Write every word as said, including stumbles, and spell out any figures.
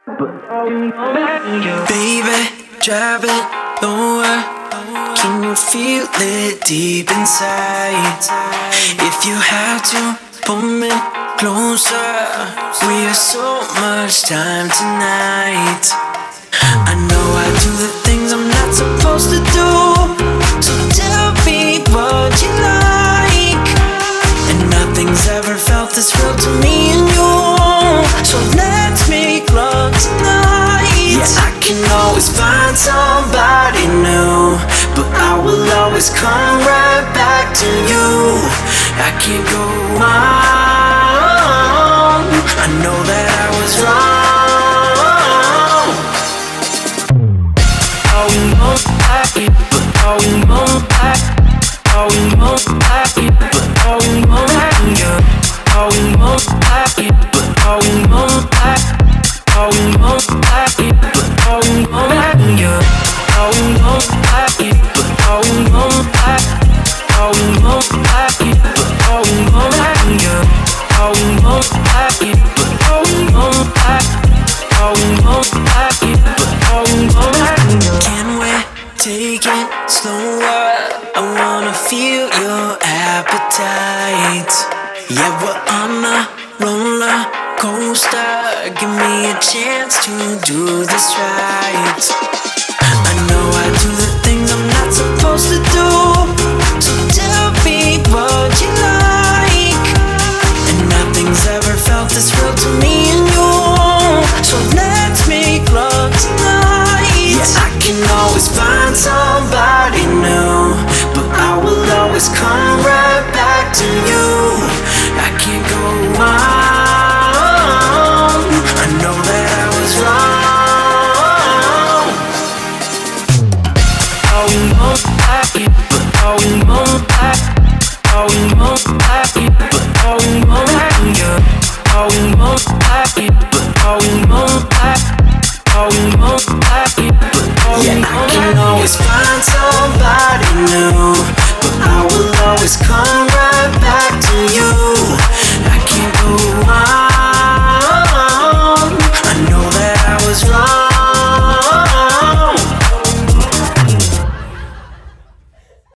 Baby, drive it lower. Can you feel it deep inside? If you have to pull me closer, we have so much time tonight. I know I do the things I'm not supposed to do, so tell me what you like. And nothing's ever felt this real to me and you, so let's make love tonight. Yeah, I can always find somebody new, but I will always come right back to you. I can't go wrong. I know that I was wrong. Oh, you know I can, but oh, you know I, oh, you know I can, but oh, you know I can, yeah. Oh, you know I can, but oh, you know I, oh, you know I can, but oh, you know I can, yeah. Oh, you know I can, but oh, you know I, oh, you know I can, but oh, you know I can, yeah. Oh, you know I can, but oh, you know I, oh, you know I can, but oh, you know I can, yeah. Can we take it slower? I wanna feel your appetite. Yeah, we're on a roller coaster. Give me a chance to do this right. I know I do the